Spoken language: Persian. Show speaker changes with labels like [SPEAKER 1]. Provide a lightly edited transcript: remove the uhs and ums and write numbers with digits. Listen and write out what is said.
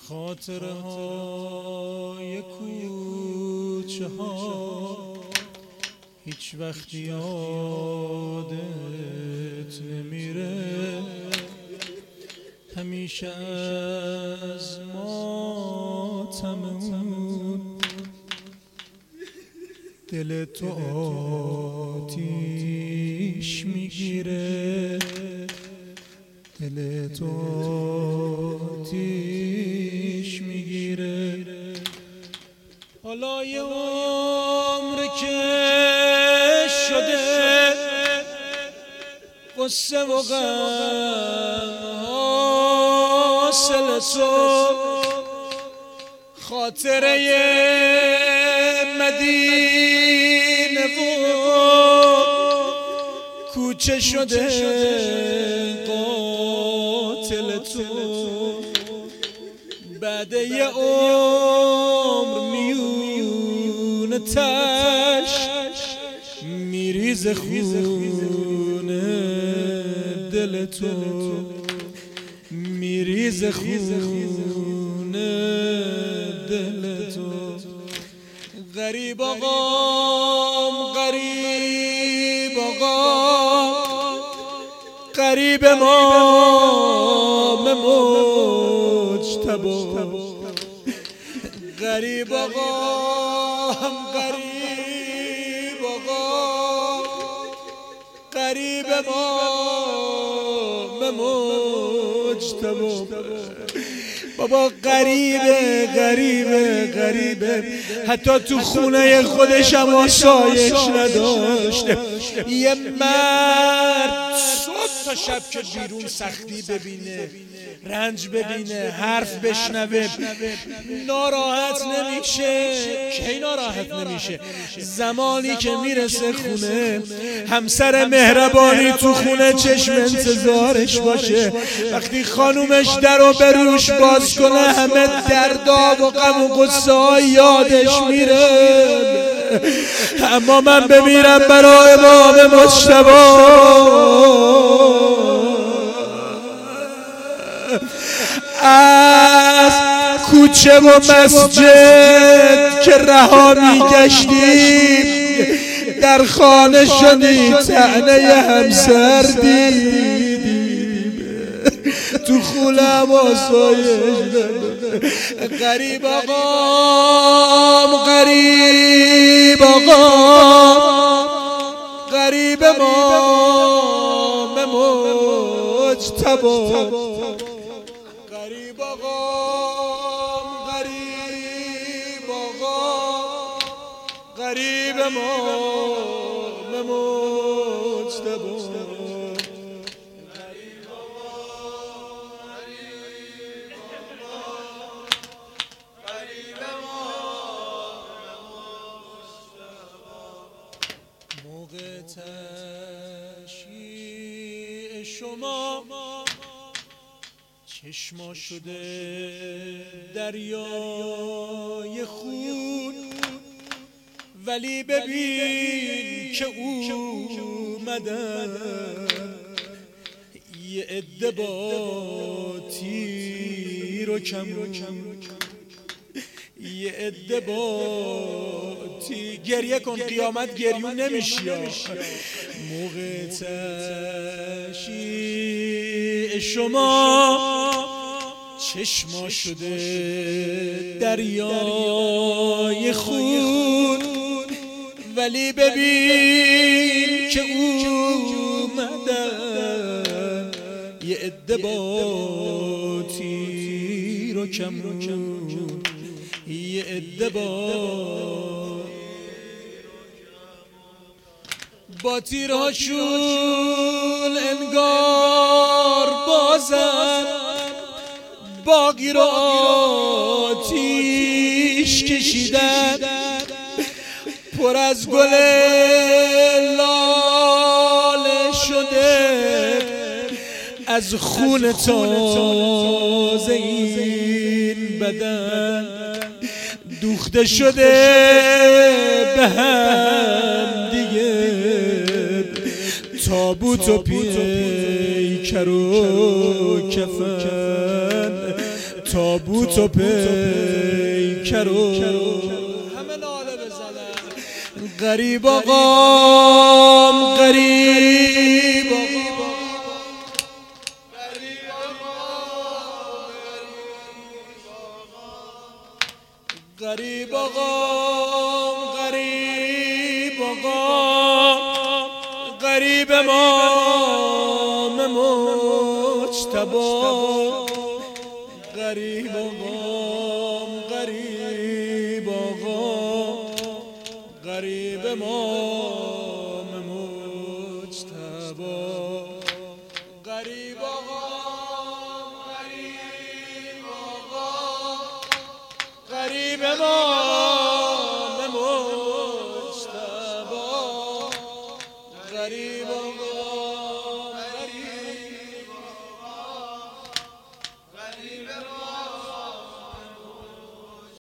[SPEAKER 1] خاطره های کوچه ها هیچ وقت یادت نمیره، همیشه از ماتمون دل تو آتیش میگیره، دل تو آتیش میگیره. حالا یه عمر که شده قصه و غم حاصل تو، خاطره مدینه و کوچه شده قاتل تو. بعد یه عمر میونه تش میریز خونه دل تو، میریز خونه دل تو. غریب آقام غریب آقام غریب امام مجتبی، غریب آقام غریب آقام غریب امام مجتبی. بابا غریبه غریبه غریبه، حتی تو خونه خودش هم آسایش نداشته. یه مرد صبح تا شب که بیرون سختی ببینه، رنج ببینه، حرف بشنوه، ناراحت نمیشه. کی ناراحت نمیشه؟ زمانی که میرسه خونه، همسر مهربانی تو خونه چشم انتظارش باشه. وقتی خانومش درو به روش باز کنه، همه دردا و غم و غصه ها یادش میره. اما من بمیرم برای امام مجتبی، از کوچه و مسجد که رها میگشتیم، در خانه شدی طعنه همسر دیدیم، تو خونه هم آسایش نداره. غریب آقام غریب آقام غریب امام مجتبی، غریب آقام غریب آقام غریب امام مجتبی. موقع تشییع شما چشما شده دریای خون، ولی ببین که اومدن یه عده با تیر و کمون، یه عده با تیر. گریه کن قیامت گریون نمیشی. موقع تشییع شما چشما شده دریای خون، ولی ببین که اومدن یه عده با تیر و کمون، یه عده با تیرهاشون انگار بازن باقی رو آتیش کشیدن، پر از گل لاله شده از خون تازه این بدن، دوخته شده به هم دیگه تابوت و پیکر و کفن، تابوت و پیکر و همه ناله بزنن. غریب آقام غریب غریب آقام غریب آقام غریب امام مجتبی غریب آقام غریب آقام غریب امام مجتبی غریب آقام غریب آقام غریب امام